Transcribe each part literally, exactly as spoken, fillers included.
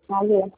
Alô?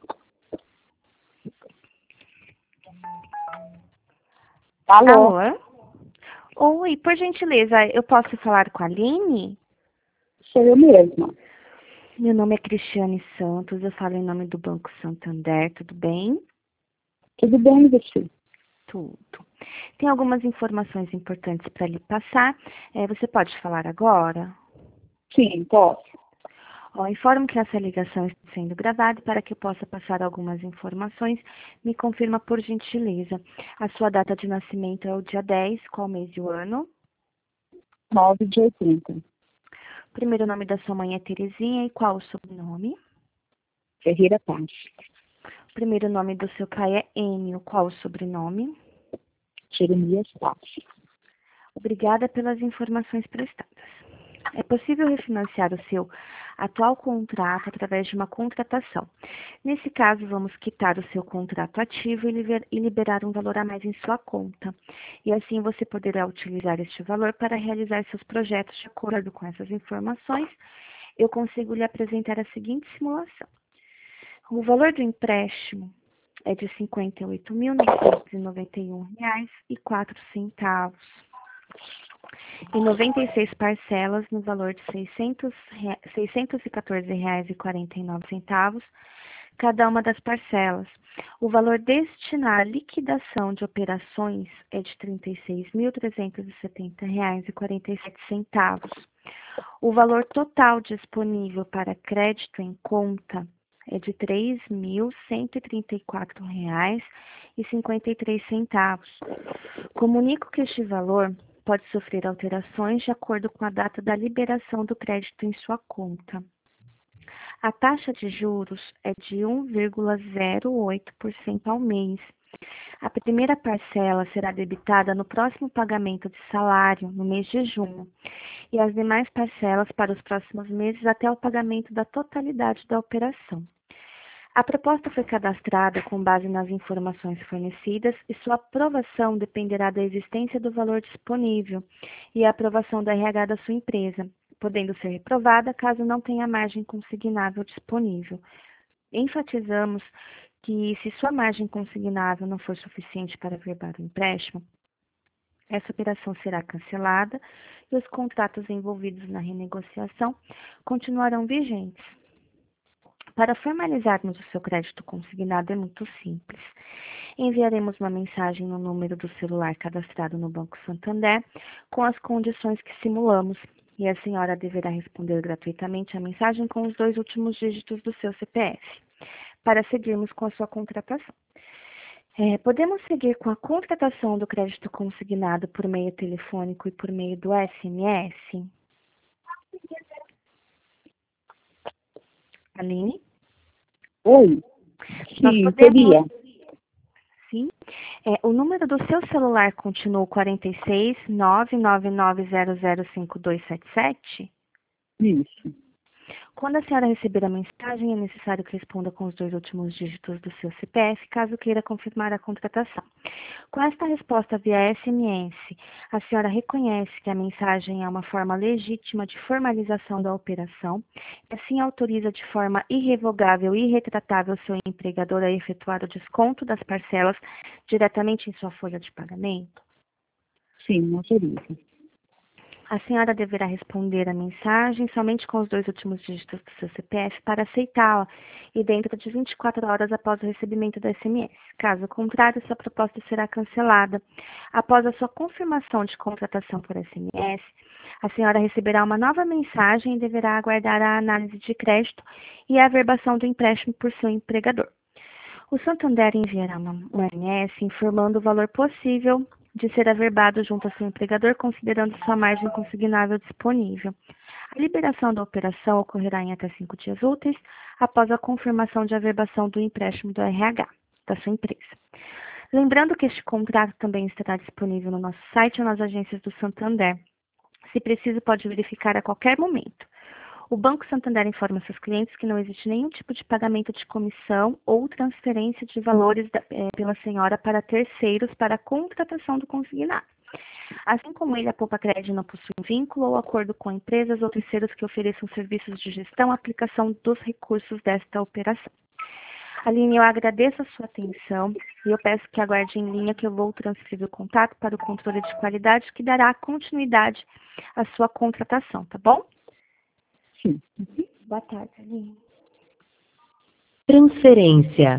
Alô? Alô? Oi, por gentileza, eu posso falar com a Aline? Sou eu mesma. Meu nome é Cristiane Santos, eu falo em nome do Banco Santander, tudo bem? Tudo bem, você? Tudo. Tem algumas informações importantes para lhe passar. É, você pode falar agora? Sim, posso. Ó, informo que essa ligação está sendo gravada e para que eu possa passar algumas informações, me confirma por gentileza. A sua data de nascimento é o dia dez, qual mês e o ano? nove de oitenta. O primeiro nome da sua mãe é Terezinha e qual o sobrenome? Ferreira Paz. O primeiro nome do seu pai é Enio, qual o sobrenome? Jeremias Paz. Obrigada pelas informações prestadas. É possível refinanciar o seu atual contrato através de uma contratação. Nesse caso, vamos quitar o seu contrato ativo e liberar um valor a mais em sua conta. E assim você poderá utilizar este valor para realizar seus projetos. De acordo com essas informações, eu consigo lhe apresentar a seguinte simulação. O valor do empréstimo é de cinquenta e oito mil, novecentos e noventa e um reais e quatro centavos. Em noventa e seis parcelas, no valor de seiscentos, seiscentos e quatorze reais e quarenta e nove centavos, cada uma das parcelas. O valor destinado à liquidação de operações é de trinta e seis mil, trezentos e setenta reais e quarenta e sete centavos. O valor total disponível para crédito em conta é de três mil, cento e trinta e quatro reais e cinquenta e três centavos. Comunico que este valor pode sofrer alterações de acordo com a data da liberação do crédito em sua conta. A taxa de juros é de um vírgula zero oito por cento ao mês. A primeira parcela será debitada no próximo pagamento de salário, no mês de junho, e as demais parcelas para os próximos meses até o pagamento da totalidade da operação. A proposta foi cadastrada com base nas informações fornecidas e sua aprovação dependerá da existência do valor disponível e a aprovação do R H da sua empresa, podendo ser reprovada caso não tenha margem consignável disponível. Enfatizamos que, se sua margem consignável não for suficiente para averbar o empréstimo, essa operação será cancelada e os contratos envolvidos na renegociação continuarão vigentes. Para formalizarmos o seu crédito consignado é muito simples. Enviaremos uma mensagem no número do celular cadastrado no Banco Santander com as condições que simulamos e a senhora deverá responder gratuitamente a mensagem com os dois últimos dígitos do seu C P F para seguirmos com a sua contratação. É, podemos seguir com a contratação do crédito consignado por meio telefônico e por meio do S M S? Aline? Oi? Nós Sim, podemos... seria. Sim. É, o número do seu celular continua quarenta e seis, nove nove nove zero zero cinco dois sete sete? Isso. Quando a senhora receber a mensagem, é necessário que responda com os dois últimos dígitos do seu C P F, caso queira confirmar a contratação. Com esta resposta via S M S, a senhora reconhece que a mensagem é uma forma legítima de formalização da operação e assim autoriza de forma irrevogável e irretratável seu empregador a efetuar o desconto das parcelas diretamente em sua folha de pagamento? Sim, autoriza. A senhora deverá responder a mensagem somente com os dois últimos dígitos do seu C P F para aceitá-la e dentro de vinte e quatro horas após o recebimento do S M S. Caso contrário, sua proposta será cancelada. Após a sua confirmação de contratação por S M S, a senhora receberá uma nova mensagem e deverá aguardar a análise de crédito e a averbação do empréstimo por seu empregador. O Santander enviará um S M S informando o valor possível de ser averbado junto ao seu empregador, considerando sua margem consignável disponível. A liberação da operação ocorrerá em até cinco dias úteis, após a confirmação de averbação do empréstimo do R H da sua empresa. Lembrando que este contrato também estará disponível no nosso site ou nas agências do Santander. Se preciso, pode verificar a qualquer momento. O Banco Santander informa seus clientes que não existe nenhum tipo de pagamento de comissão ou transferência de valores da, é, pela senhora para terceiros para a contratação do consignado. Assim como ele, a Poupa Crédito não possui um vínculo ou acordo com empresas ou terceiros que ofereçam serviços de gestão e aplicação dos recursos desta operação. Aline, eu agradeço a sua atenção e eu peço que aguarde em linha que eu vou transferir o contato para o controle de qualidade que dará continuidade à sua contratação, tá bom? Sim. Boa tarde, Aline. Transferência.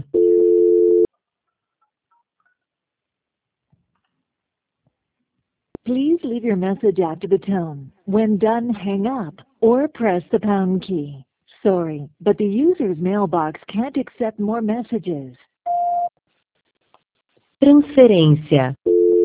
Please leave your message after the tone. When done, hang up or press the pound key. Sorry, but the user's mailbox can't accept more messages. Transferência.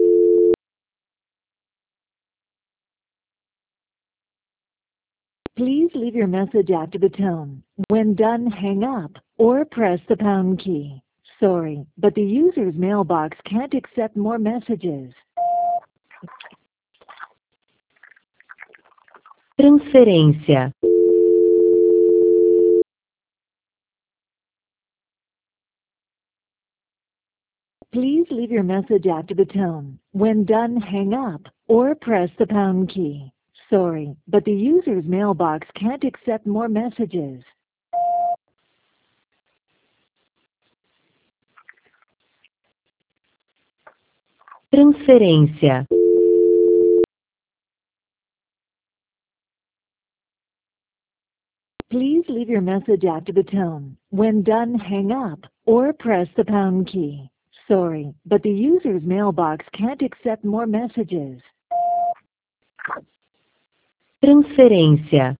Please leave your message after the tone. When done, hang up or press the pound key. Sorry, but the user's mailbox can't accept more messages. Transferência. Please leave your message after the tone. When done, hang up or press the pound key. Sorry, but the user's mailbox can't accept more messages. Transferência. Please leave your message after the tone. When done, hang up or press the pound key. Sorry, but the user's mailbox can't accept more messages. Transferência.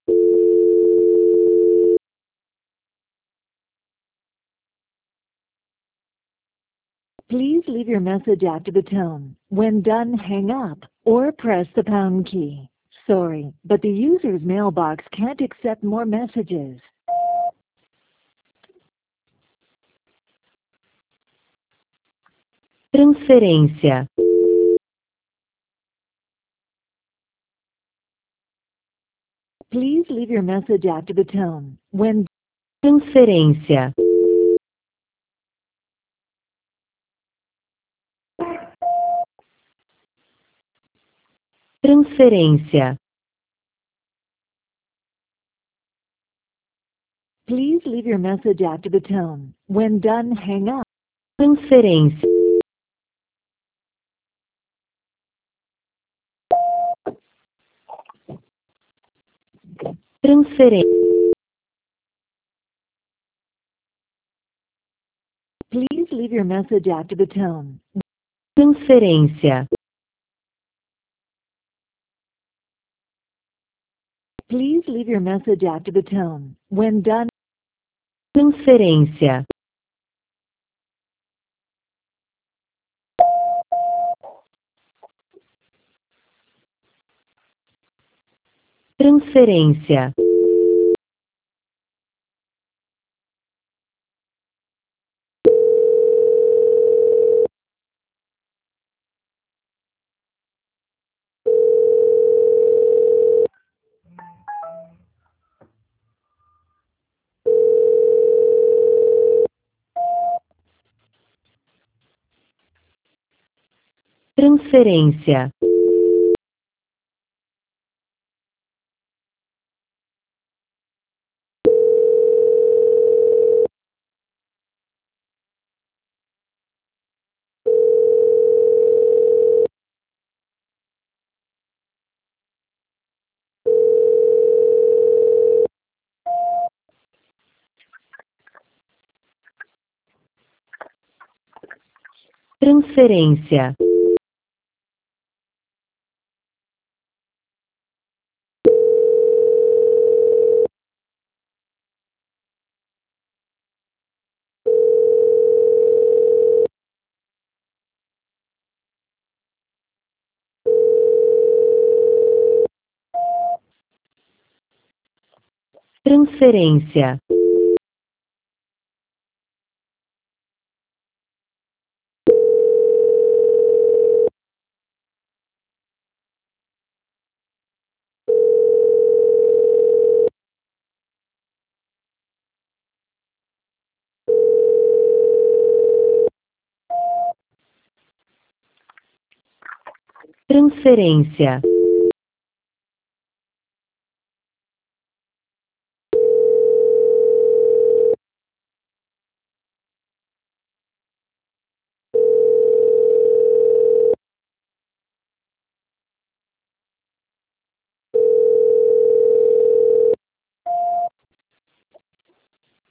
Please leave your message after the tone. When done, hang up or press the pound key. Sorry, but the user's mailbox can't accept more messages. Transferência. Please leave your message after the tone. When Transferência. Transferência. Please leave your message after the tone. When done, hang up. Transferência. Transferência. Please leave your message after the tone. Transferência. Please leave your message after the tone. When done. Transferência. Transferência. Transferência. Transferência. Transferência. Transferência.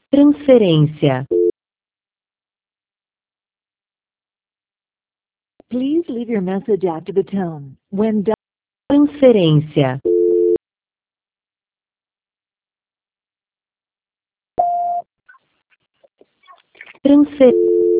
Transferência. Please leave your message after the tone. When done, Transferência. Transfer.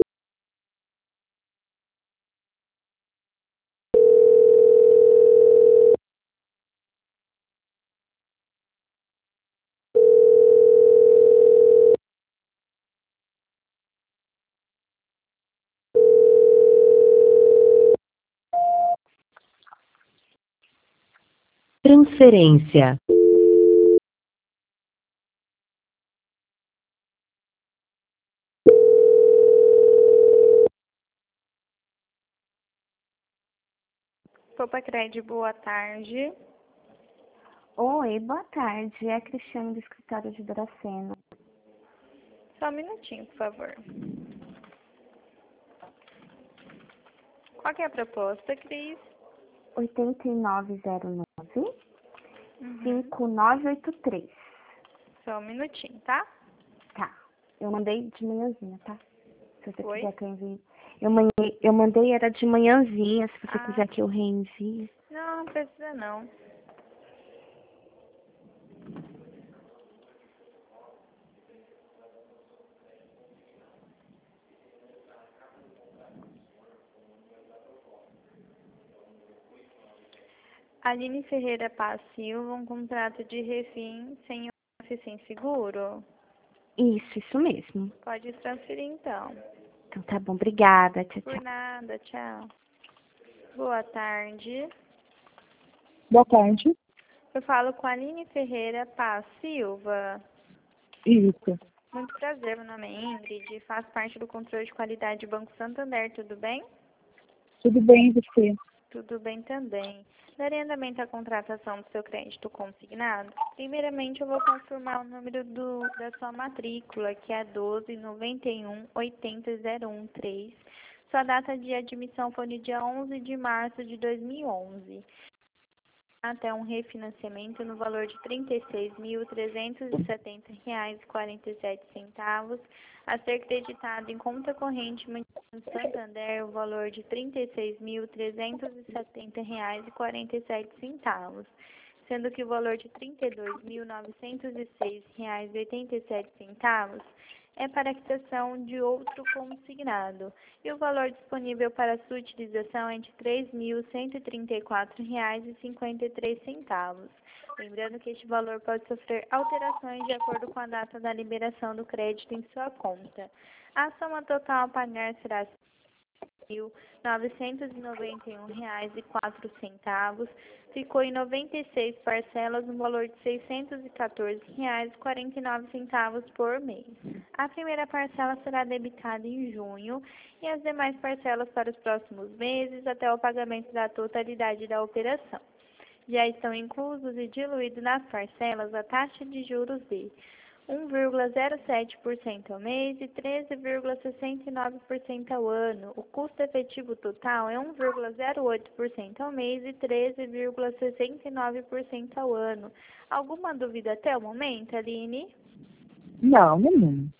Transferência. Popacred, boa tarde. Oi, boa tarde. É a Cristiane do escritório de Dracena. Só um minutinho, por favor. Qual que é a proposta, Cris? oito nove zero nove, Uhum. cinco nove oito três. Só um minutinho, tá? Tá. Eu mandei de manhãzinha, tá? Se você Oi? quiser que eu envie. Eu, mandei, eu mandei, era de manhãzinha, se você Ah. quiser que eu reenvie. Não, não precisa não. Aline Ferreira Paz Silva, um contrato de refim sem off sem seguro? Isso, isso mesmo. Pode transferir então. Então tá bom, obrigada. Tchau, Por tchau. nada, tchau. Boa tarde. Boa tarde. Eu falo com a Aline Ferreira Paz Silva. Isso. Muito prazer, meu nome é Ingrid, faço parte do controle de qualidade do Banco Santander, tudo bem? Tudo bem, você? Tudo bem também. Darei andamento à contratação do seu crédito consignado? Primeiramente, eu vou confirmar o número do, da sua matrícula, que é doze noventa e um oitenta zero um três. Sua data de admissão foi no dia onze de março de dois mil e onze. Até um refinanciamento no valor de trinta e seis mil trezentos e setenta reais e quarenta e sete centavos, a ser creditado em conta corrente no Santander o valor de trinta e seis mil trezentos e setenta reais e quarenta e sete centavos, sendo que o valor de trinta e dois mil novecentos e seis reais e oitenta e sete centavos é para a quitação de outro consignado, e o valor disponível para sua utilização é de três mil cento e trinta e quatro reais e cinquenta e três centavos. Lembrando que este valor pode sofrer alterações de acordo com a data da liberação do crédito em sua conta. A soma total a pagar será mil novecentos e noventa e um reais e quatro centavos, ficou em noventa e seis parcelas no valor de seiscentos e quatorze reais e quarenta e nove centavos por mês. A primeira parcela será debitada em junho e as demais parcelas para os próximos meses até o pagamento da totalidade da operação. Já estão inclusos e diluídos nas parcelas a taxa de juros de um vírgula zero sete por cento ao mês e treze vírgula sessenta e nove por cento ao ano. O custo efetivo total é um vírgula zero oito por cento ao mês e treze vírgula sessenta e nove por cento ao ano. Alguma dúvida até o momento, Aline? Não, nenhum.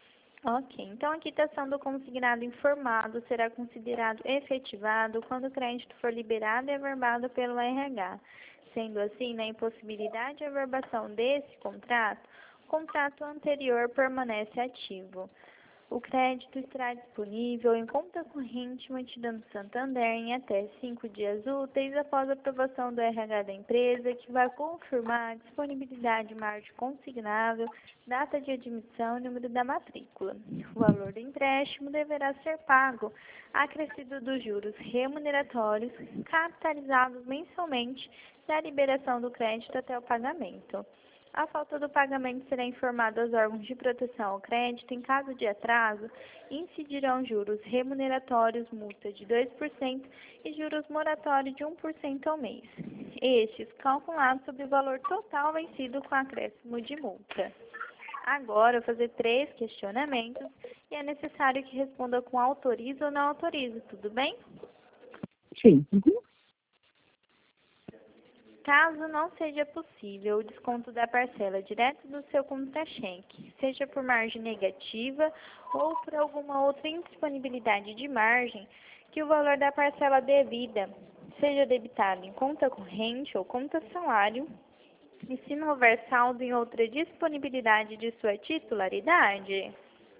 Ok, então a quitação do consignado informado será considerado efetivado quando o crédito for liberado e averbado pelo R H. Sendo assim, na impossibilidade de averbação desse contrato, o contrato anterior permanece ativo. O crédito estará disponível em conta corrente mantida no Santander em até cinco dias úteis após a aprovação do R H da empresa, que vai confirmar a disponibilidade maior de consignável, data de admissão e número da matrícula. O valor do empréstimo deverá ser pago, acrescido dos juros remuneratórios, capitalizados mensalmente da liberação do crédito até o pagamento. A falta do pagamento será informado aos órgãos de proteção ao crédito. Em caso de atraso, incidirão juros remuneratórios, multa de dois por cento e juros moratórios de um por cento ao mês. Estes calculados sobre o valor total vencido com acréscimo de multa. Agora, eu vou fazer três questionamentos e é necessário que responda com autorizo ou não autorizo, tudo bem? Sim. Uhum. Caso não seja possível o desconto da parcela direto do seu contra-cheque, seja por margem negativa ou por alguma outra indisponibilidade de margem, que o valor da parcela devida seja debitado em conta corrente ou conta salário, e se não houver saldo em outra disponibilidade de sua titularidade,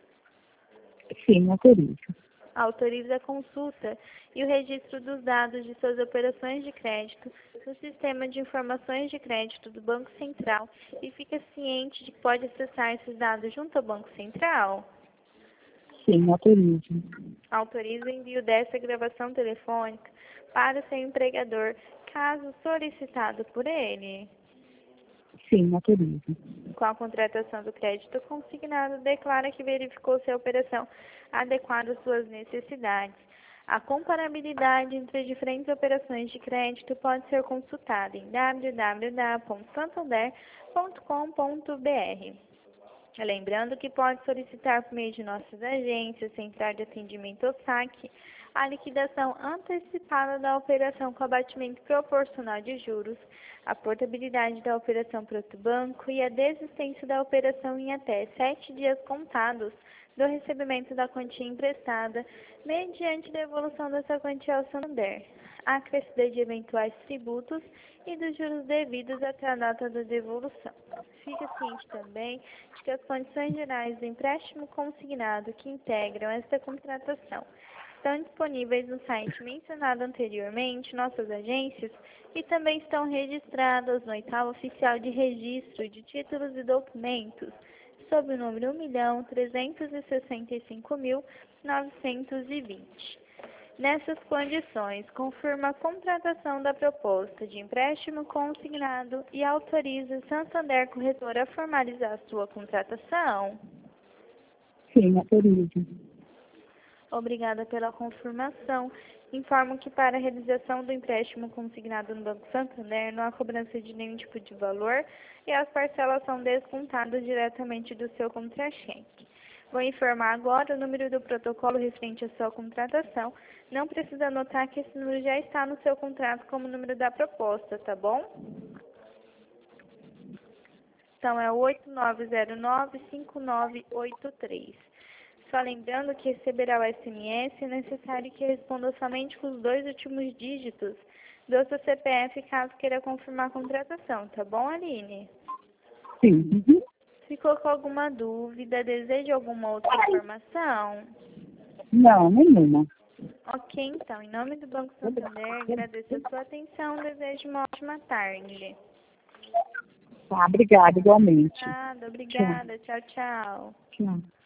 Sim, autorizo. autoriza a consulta e o registro dos dados de suas operações de crédito no Sistema de Informações de Crédito do Banco Central e fica ciente de que pode acessar esses dados junto ao Banco Central? Sim, autorizo. Autoriza o envio dessa gravação telefônica para o seu empregador, caso solicitado por ele. Sim, autorizo. Com a contratação do crédito consignado, declara que verificou se a operação adequada às suas necessidades. A comparabilidade entre as diferentes operações de crédito pode ser consultada em w w w ponto santander ponto com ponto b r. Lembrando que pode solicitar por meio de nossas agências, central de atendimento ou saque, a liquidação antecipada da operação com abatimento proporcional de juros, a portabilidade da operação para outro banco e a desistência da operação em até sete dias contados do recebimento da quantia emprestada, mediante devolução dessa quantia ao Santander, acrescida de eventuais tributos e dos juros devidos até a data da devolução. Fica ciente também de que as condições gerais do empréstimo consignado que integram esta contratação estão disponíveis no site mencionado anteriormente, nossas agências, e também estão registradas no oitavo oficial de registro de títulos e documentos, sob o número um milhão trezentos e sessenta e cinco mil novecentos e vinte. Nessas condições, confirma a contratação da proposta de empréstimo consignado e autoriza Santander Corretora a formalizar a sua contratação? Sim, autorizo. Obrigada pela confirmação. Informo que para a realização do empréstimo consignado no Banco Santander não há cobrança de nenhum tipo de valor e as parcelas são descontadas diretamente do seu contra-cheque. Vou informar agora o número do protocolo referente à sua contratação. Não precisa anotar que esse número já está no seu contrato como número da proposta, tá bom? Então é oito nove zero nove cinco nove oito três. Só lembrando que receberá o S M S, é necessário que responda somente com os dois últimos dígitos do seu C P F, caso queira confirmar a contratação, tá bom, Aline? Sim. Uhum. Ficou com alguma dúvida? Deseja alguma outra informação? Não, nenhuma. Ok, então, em nome do Banco Santander, agradeço a sua atenção, desejo uma ótima tarde. Tá, obrigada, igualmente. Nada, obrigada, tchau, tchau. Tchau.